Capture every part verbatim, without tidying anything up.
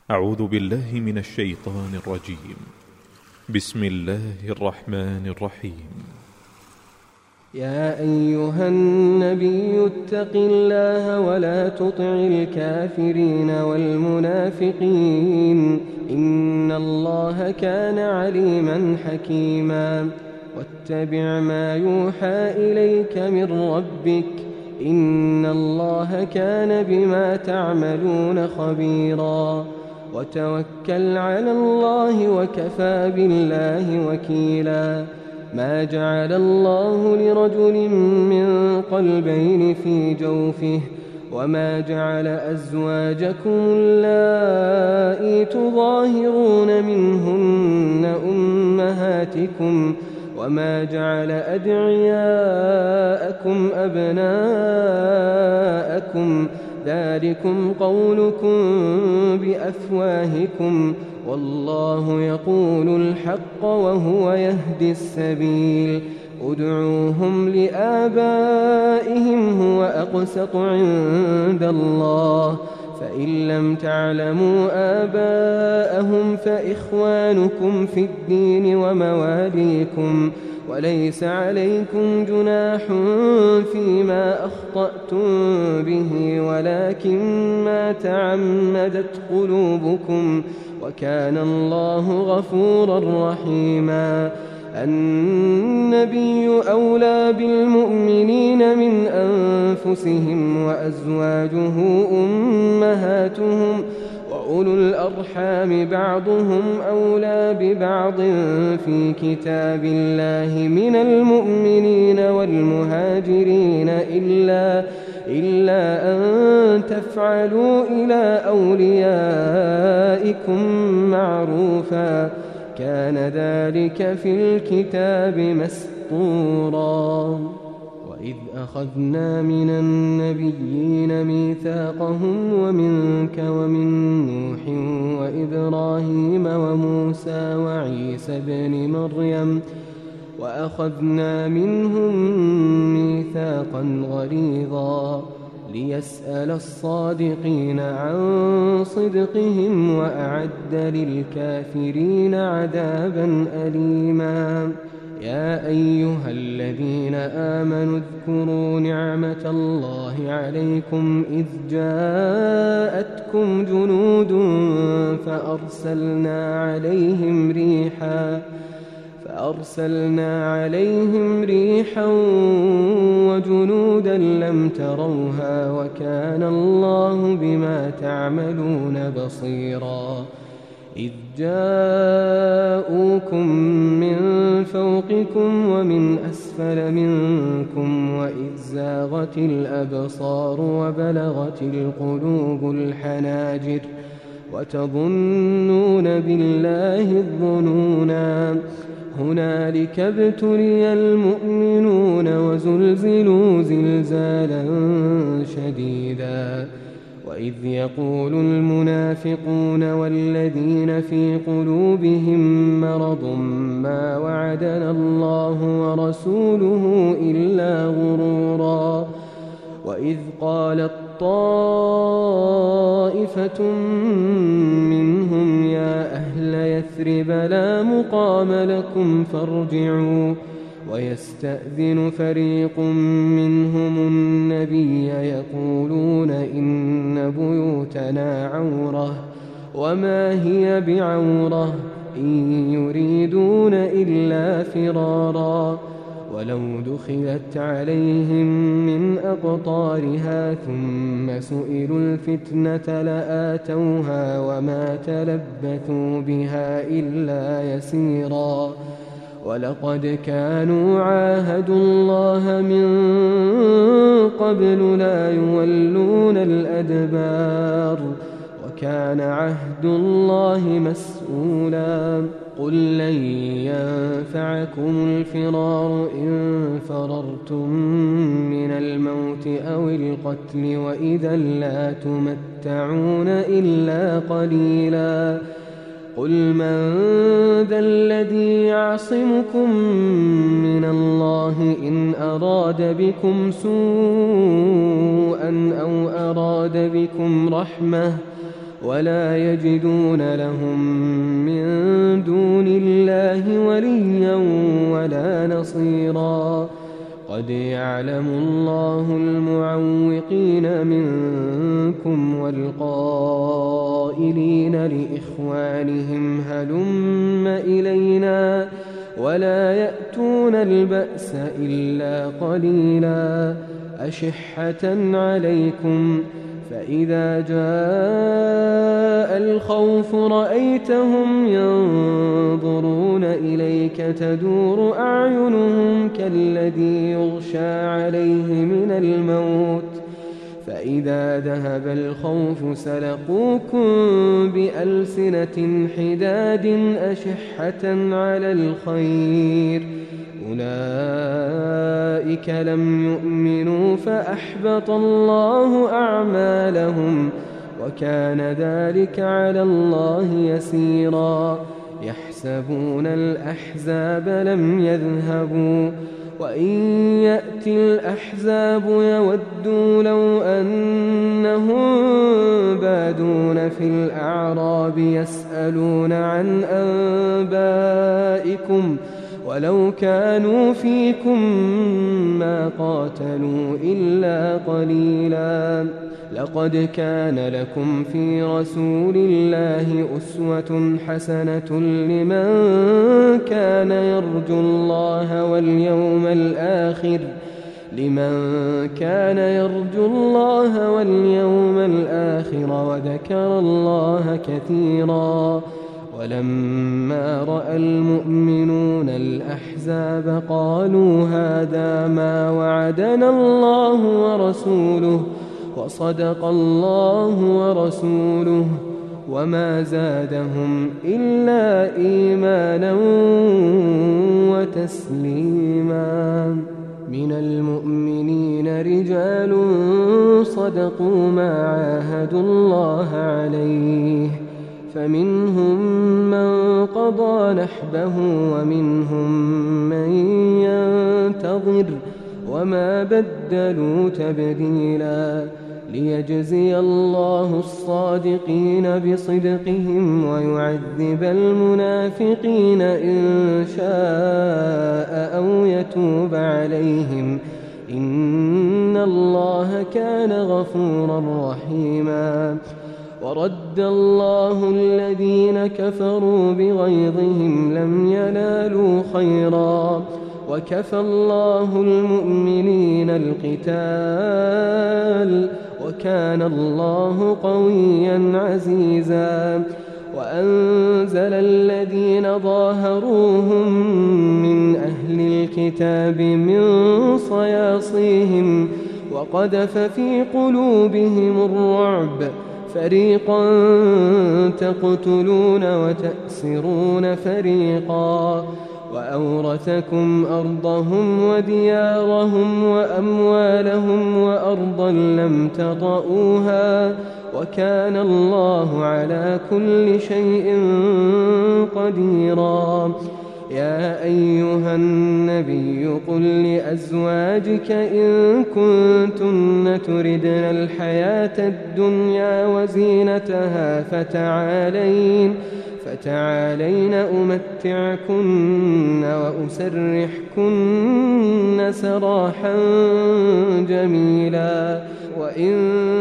أعوذ بالله من الشيطان الرجيم. بسم الله الرحمن الرحيم. يا أيها النبي اتق الله ولا تطع الكافرين والمنافقين إن الله كان عليما حكيما واتبع ما يوحى إليك من ربك إن الله كان بما تعملون خبيرا وتوكل على الله وكفى بالله وكيلا ما جعل الله لرجل من قلبين في جوفه وما جعل أزواجكم اللائي تظاهرون منهن أمهاتكم وما جعل أدعياءكم أبناءكم ذلكم قولكم بأفواهكم والله يقول الحق وهو يهدي السبيل ادعوهم لآبائهم هو أقسط عند الله فإن لم تعلموا آباءهم فإخوانكم في الدين ومواليكم وليس عليكم جناح فيما أخطأتم به ولكن ما تعمدت قلوبكم وكان الله غفورا رحيما النبي أولى بالمؤمنين من أنفسهم وأزواجه أمهاتهم وأولو الأرحام بعضهم أولى ببعض في كتاب الله من المؤمنين والمهاجرين إلا, إلا أن تفعلوا إلى أوليائكم معروفا كان ذلك في الكتاب مسطورا وإذ أخذنا من النبيين ميثاقهم ومنك ومن نوح وإبراهيم وموسى وعيسى بن مريم وأخذنا منهم ميثاقا غليظا ليسأل الصادقين عن صدقهم وأعد للكافرين عذابا أليما يا أيها الذين آمنوا اذكروا نعمة الله عليكم إذ جاءتكم جنود فأرسلنا عليهم ريحا فأرسلنا عليهم ريحا وجنودا لم تروها وكان الله بما تعملون بصيرا إذ جاءوكم من فوقكم ومن أسفل منكم وإذ زاغت الأبصار وبلغت القلوب الحناجر وتظنون بالله الظنونا هنالك ابتلي المؤمنون وزلزلوا زلزالا شديدا وإذ يقول المنافقون والذين في قلوبهم مرض ما وعدنا الله ورسوله إلا غرورا وإذ قالت طائفة منهم يا أهل يثرب لا مقام لكم فارجعوا ويستأذن فريق منهم النبي يقولون إن بيوتنا عورة وما هي بعورة إن يريدون إلا فرارا ولو دخلت عليهم من أقطارها ثم سئلوا الفتنة لآتوها وما تلبثوا بها إلا يسيرا ولقد كانوا عاهدوا الله من قبل لا يولون الأدبار وكان عهد الله مسؤولا قل لن ينفعكم الفرار إن فررتم من الموت أو القتل وإذا لا تمتعون إلا قليلا قل من ذا الذي يعصمكم من الله إن أراد بكم سوءا أو أراد بكم رحمة ولا يجدون لهم من دون الله وليا ولا نصيرا قد يعلم الله المعوقين منكم والقائلين لإخوانهم هلم إلينا ولا يأتون البأس إلا قليلا أشحة عليكم فإذا جاء الخوف رأيتهم ينظرون إليك تدور أعينهم كالذي يغشى عليه من الموت فإذا ذهب الخوف سلقوكم بألسنة حداد أشحة على الخير أولئك لم يؤمنوا فأحبط الله أعمالهم وكان ذلك على الله يسيرا يحسبون الأحزاب لم يذهبوا وإن يأتي الأحزاب يودوا لو أنهم بادون في الأعراب يسألون عن أنبائكم ولو كانوا فيكم ما قاتلوا إلا قليلا لقد كان لكم في رسول الله أسوة حسنة لمن كان يرجو الله واليوم الآخر لمن كان يرجو الله واليوم الآخر وذكر الله كثيرا ولما رأى المؤمنون الأحزاب قالوا هذا ما وعدنا الله ورسوله وصدق الله ورسوله وما زادهم إلا إيمانا وتسليما من المؤمنين رجال صدقوا ما عاهدوا الله عليه فمنهم من قضى نحبه ومنهم من ينتظر وما بدلوا تبديلا ليجزي الله الصادقين بصدقهم ويعذب المنافقين إن شاء أو يتوب عليهم إن الله كان غفورا رحيما ورد الله الذين كفروا بغيظهم لم ينالوا خيرا وكفى الله المؤمنين القتال وكان الله قويا عزيزا وأنزل الذين ظاهروهم من أهل الكتاب من صياصيهم وقذف في قلوبهم الرعب فريقا تقتلون وتأسرون فريقا وأورثكم أرضهم وديارهم وأموالهم وأرضا لم تطئوها وكان الله على كل شيء قديرا يا أيها النبي قل لأزواجك إن كنتن تردن الحياة الدنيا وزينتها فتعالين فتعالين أمتعكن وأسرحكن سراحا جميلا وإن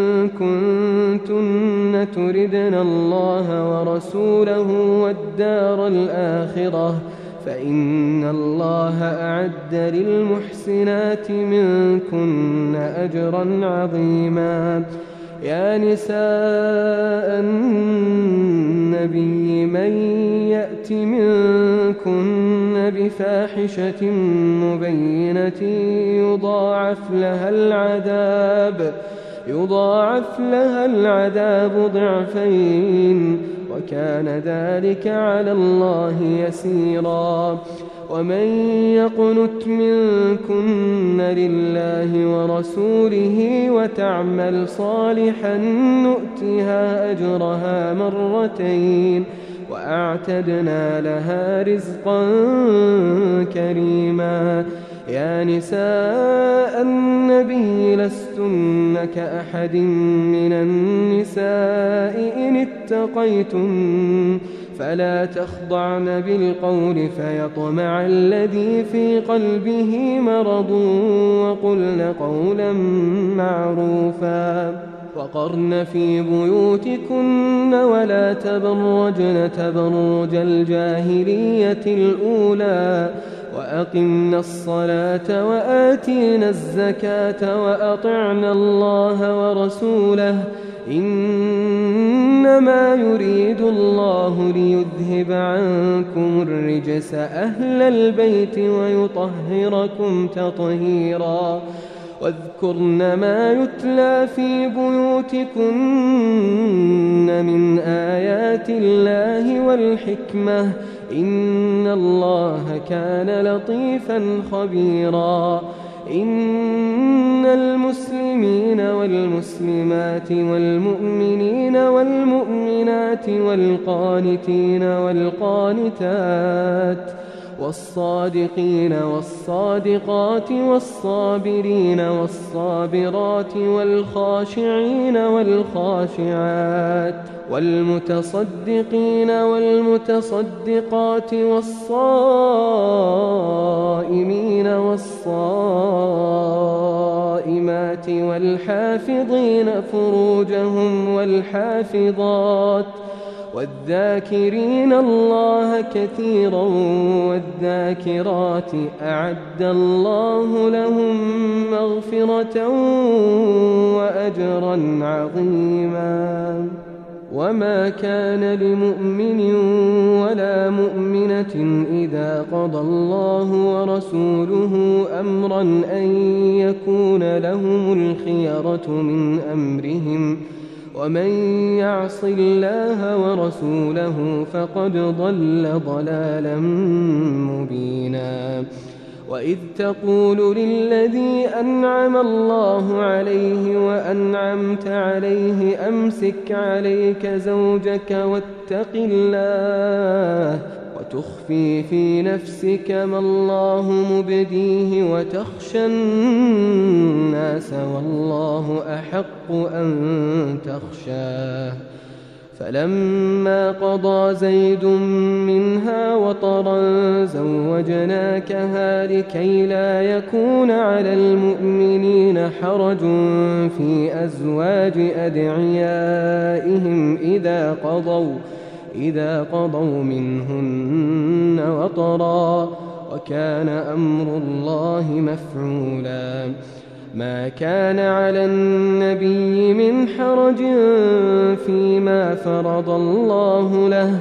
كنتن تردن الله ورسوله والدار الآخرة فإن الله أعد للمحسنات منكن أجرا عظيما يا نساء النبي من يأت منكن بفاحشة مبينة يضاعف لها العذاب يضاعف لها العذاب ضعفين وكان ذلك على الله يسيرا ومن يقنت منكن لله ورسوله وتعمل صالحا نؤتها أجرها مرتين وأعتدنا لها رزقا كريما يا نساء النبي لستن كأحد من النساء إن اتقيتن فلا تخضعن بالقول فيطمع الذي في قلبه مرض وقلن قولا معروفا وقرن في بيوتكن ولا تبرجن تبرج الجاهلية الأولى وأقمنا الصلاة وآتينا الزكاة وأطعنا الله ورسوله إنما يريد الله ليذهب عنكم الرجس أهل البيت ويطهركم تطهيرا واذكرن ما يتلى في بيوتكن من آيات الله والحكمة إن الله كان لطيفا خبيرا إن المسلمين والمسلمات والمؤمنين والمؤمنات والقانتين والقانتات والصادقين والصادقات والصابرين والصابرات والخاشعين والخاشعات والمتصدقين والمتصدقات والصائمين والصائمات والحافظين فروجهم والحافظات والذاكرين الله كثيرا والذاكرات أعد الله لهم مغفرة وأجرا عظيما وما كان لمؤمن ولا مؤمنة إذا قضى الله ورسوله أمرا أن يكون لهم الخيرة من أمرهم ومن يعص الله ورسوله فقد ضل ضلالا مبينا وإذ تقول للذي أنعم الله عليه وأنعمت عليه أمسك عليك زوجك واتق الله وتخفي في نفسك ما الله مبديه وتخشى الناس والله أحق أن تخشاه فلما قضى زيد منها وطرا زوجناكها لكي لا يكون على المؤمنين حرج في أزواج أدعيائهم إذا قضوا إذا قضوا منهن وطرا وكان أمر الله مفعولا ما كان على النبي من حرج فيما فرض الله له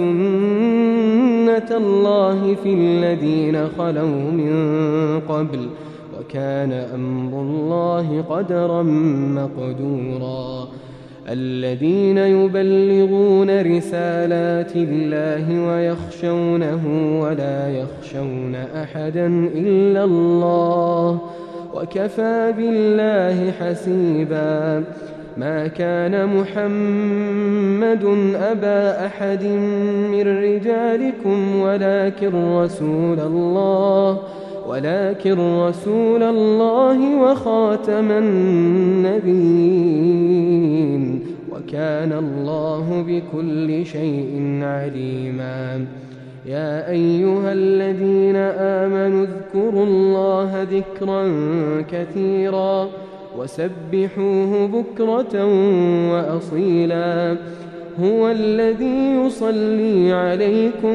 سنة الله في الذين خلوا من قبل وكان أمر الله قدرا مقدورا الذين يبلغون رسالات الله ويخشونه ولا يخشون أحدا إلا الله وكفى بالله حسيبا ما كان محمد أبا أحد من رجالكم ولكن رسول الله ولكن رسول الله وخاتم النبيين وكان الله بكل شيء عليما يا أيها الذين آمنوا اذكروا الله ذكرا كثيرا وسبحوه بكرة وأصيلا هو الذي يصلي عليكم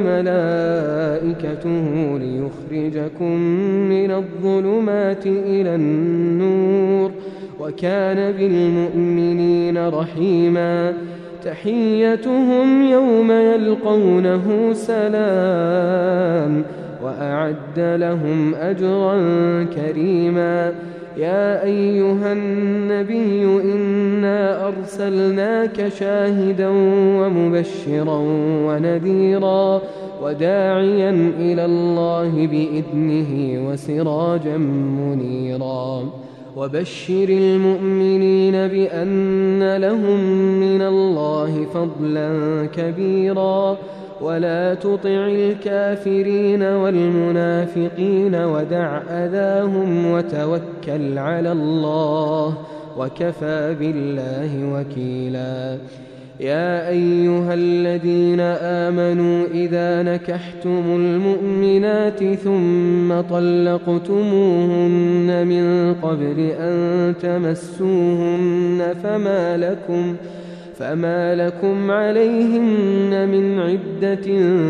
وملائكته ليخرجكم من الظلمات إلى النور وكان بالمؤمنين رحيما تحيتهم يوم يلقونه سلام وأعد لهم أجرا كريما يا أيها النبي إنا أرسلناك شاهدا ومبشرا ونذيرا وداعيا إلى الله بإذنه وسراجا منيرا وبشر المؤمنين بأن لهم من الله فضلا كبيرا ولا تطع الكافرين والمنافقين ودع أذاهم وتوكل على الله وكفى بالله وكيلا. يا أيها الذين آمنوا إذا نكحتم المؤمنات ثم طلقتموهن من قبل أن تمسوهن فما لكم فما لكم عليهن من عدة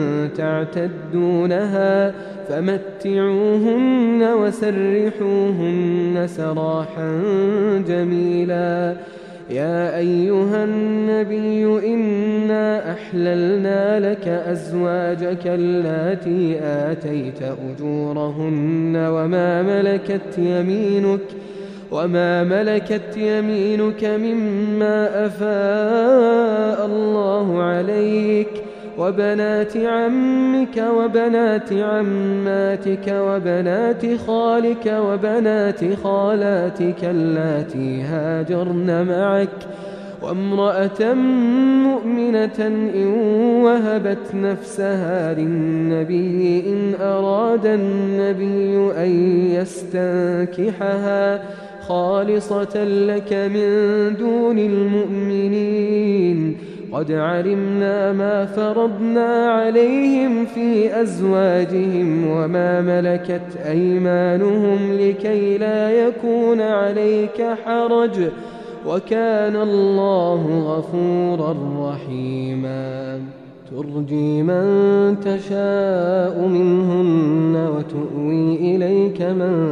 تعتدونها فمتعوهن وسرحوهن سراحا جميلا. يا أيها النبي إنا أحللنا لك أزواجك اللاتي آتيت أجورهن وما ملكت يمينك وما ملكت يمينك مما أفاء الله عليك وبنات عمك وبنات عماتك وبنات خالك وبنات خالاتك اللاتي هاجرن معك وامرأة مؤمنة إن وهبت نفسها للنبي إن أراد النبي أن يستنكحها خالصة لك من دون المؤمنين. قد علمنا ما فرضنا عليهم في أزواجهم وما ملكت أيمانهم لكي لا يكون عليك حرج وكان الله غفورا رحيما. ترجي من تشاء منهن وتؤوي إليك من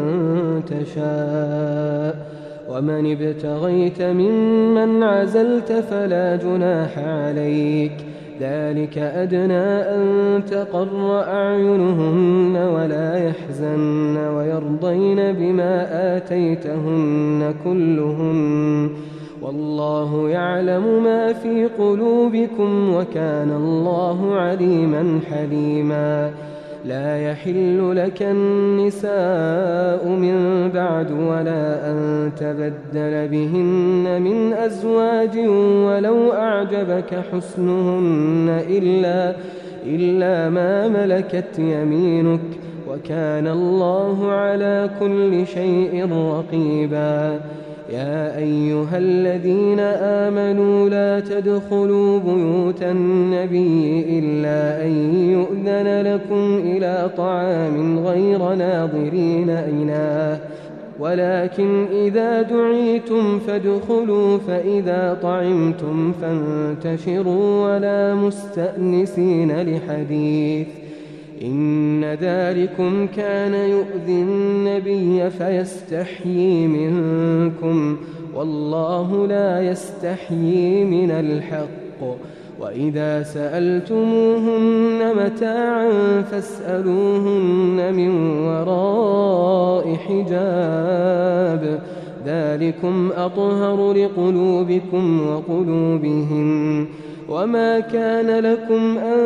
تشاء ومن ابتغيت ممن عزلت فلا جناح عليك. ذلك أدنى أن تقر أعينهن ولا يحزن ويرضين بما آتيتهن كلهن والله يعلم ما في قلوبكم وكان الله عليما حليما. لا يحل لك النساء من بعد ولا أن تبدل بهن من أزواج ولو أعجبك حسنهن إلا, إلا ما ملكت يمينك وكان الله على كل شيء رقيبا. يا أيها الذين آمنوا لا تدخلوا بيوت النبي إلا أن يؤذن لكم إلى طعام غير ناظرين إناه ولكن إذا دعيتم فادخلوا فإذا طعمتم فانتشروا ولا مستأنسين لحديث إن ذلكم كان يؤذي النبي فيستحيي منكم والله لا يستحيي من الحق. وإذا سألتموهن متاعا فاسألوهن من وراء حجاب ذلكم أطهر لقلوبكم وقلوبهم. وما كان لكم أن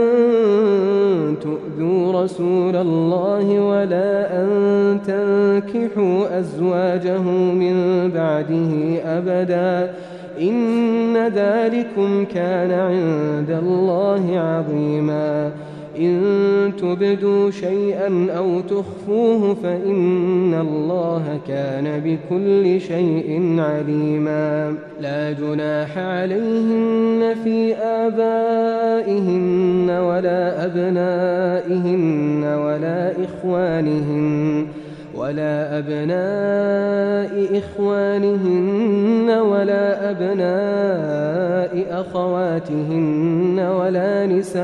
تؤذوا رسول الله ولا أن تنكحوا أزواجه من بعده أبدا إن ذلكم كان عند الله عظيما. إن تبدوا شيئا أو تخفوه فإن الله كان بكل شيء عليما. لا جناح عليهن في آبائهن ولا أبنائهن ولا إخوانهن ولا أبناء إخوانهن ولا أبناء أخواتهن ولا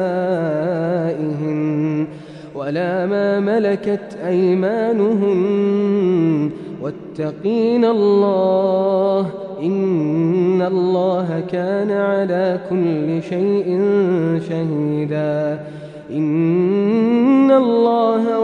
نسائهن ولا ما ملكت أيمانهن واتقين الله إن الله كان على كل شيء شهيدا. إن الله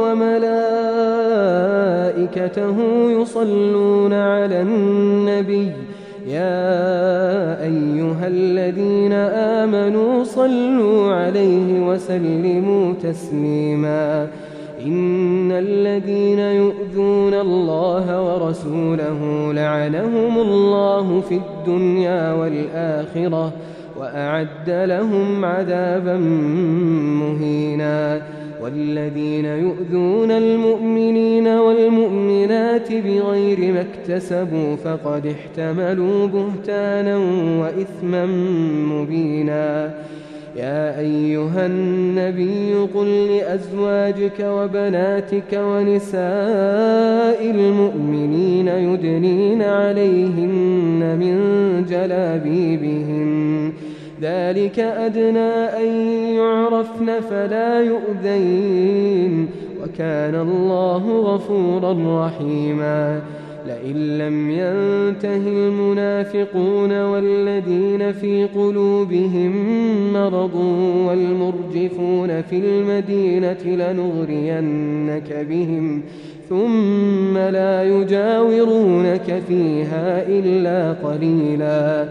وملائكته يصلون على النبي يا أيها الذين آمنوا صلوا عليه وسلموا تسليما. إن الذين يؤذون الله ورسوله لعنهم الله في الدنيا والآخرة وأعد لهم عذابا مهينا. والذين يؤذون المؤمنين والمؤمنات بغير ما اكتسبوا فقد احتملوا بهتانا وإثما مبينا. يا أيها النبي قل لأزواجك وبناتك ونساء المؤمنين يدنين عليهن من جلابيبهن ذلك أدنى أن يعرفن فلا يؤذين وكان الله غفورا رحيما. لئن لم ينته المنافقون والذين في قلوبهم مرض والمرجفون في المدينة لنغرينك بهم ثم لا يجاورونك فيها إلا قليلا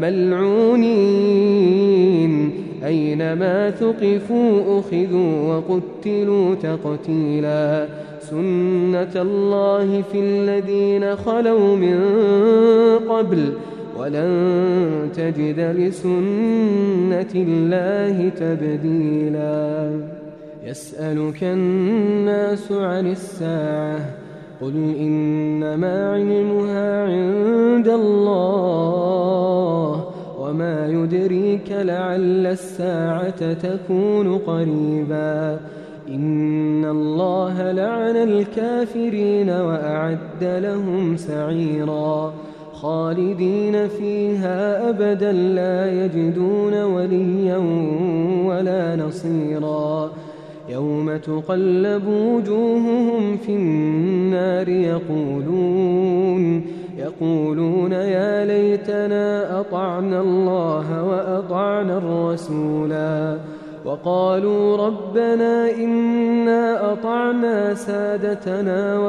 ملعونين أينما ثقفوا أخذوا وقتلوا تقتيلا. سنة الله في الذين خلوا من قبل ولن تجد لسنة الله تبديلا. يسألك الناس عن الساعة قل إنما علمها عند الله وما يدريك لعل الساعة تكون قريبا. إن الله لعن الكافرين وأعد لهم سعيرا خالدين فيها أبدا لا يجدون وليا ولا نصيرا. يوم تقلب وجوههم في النار يقولون يقولون يا ليتنا أطعنا الله وأطعنا الرسولا وقالوا ربنا إنا أطعنا سادتنا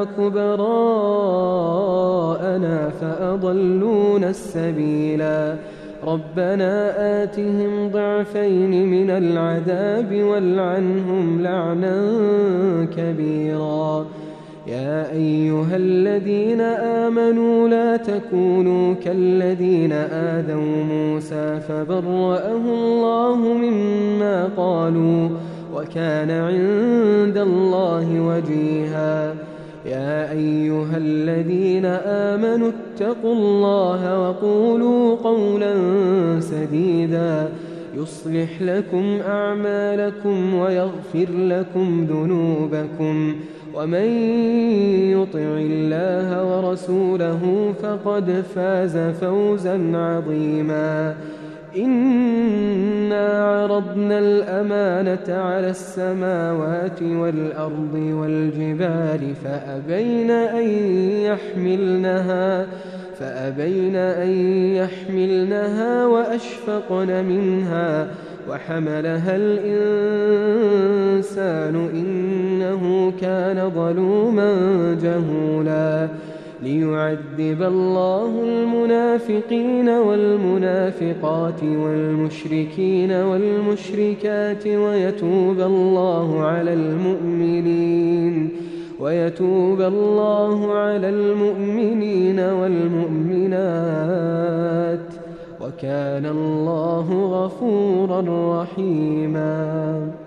وكبراءنا فأضلونا السبيلا. ربنا آتهم ضعفين من العذاب والعنهم لعنا كبيرا. يا أيها الذين آمنوا لا تكونوا كالذين آذوا موسى فبرأه الله مما قالوا وكان عند الله وجيها. يا أيها الذين آمنوا اتقوا الله وقولوا قولا سديدا يصلح لكم أعمالكم ويغفر لكم ذنوبكم ومن يطع الله ورسوله فقد فاز فوزا عظيما. إنا عرضنا الأمانة على السماوات والأرض والجبال فأبين أن يحملنها فأبين أن يحملنها وأشفقن منها وحملها الإنسان إنه كان ظلوما جهولا. ليعذب الله المنافقين والمنافقات والمشركين والمشركات ويتوب الله على المؤمنين ويتوب الله على المؤمنين والمؤمنات وكان الله غفورا رحيما.